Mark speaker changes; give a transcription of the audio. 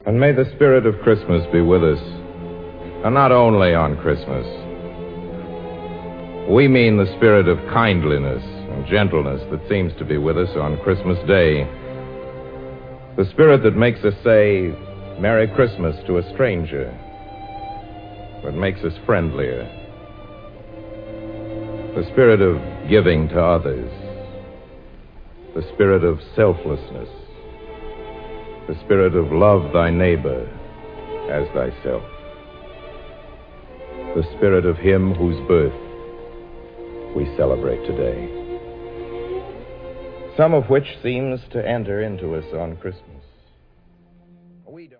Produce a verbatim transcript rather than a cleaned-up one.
Speaker 1: And may the spirit of Christmas be with us, and not only on Christmas. We mean the spirit of kindliness and gentleness that seems to be with us on Christmas Day. The spirit that makes us say Merry Christmas to a stranger, that makes us friendlier. The spirit of giving to others. The spirit of selflessness. The spirit of love thy neighbor as thyself. The spirit of him whose birth we celebrate today. Some of which seems to enter into us on Christmas.